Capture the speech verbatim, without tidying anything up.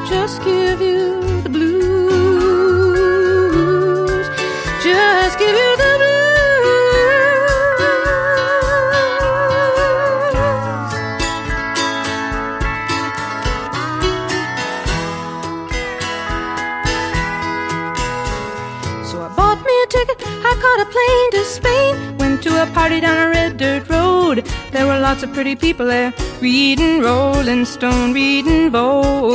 just give you the blues, just give you the blues. So I bought me a ticket, I caught a plane to Spain, went to a party down a red dirt road. There were lots of pretty people there, reading Rolling Stone, reading Vogue.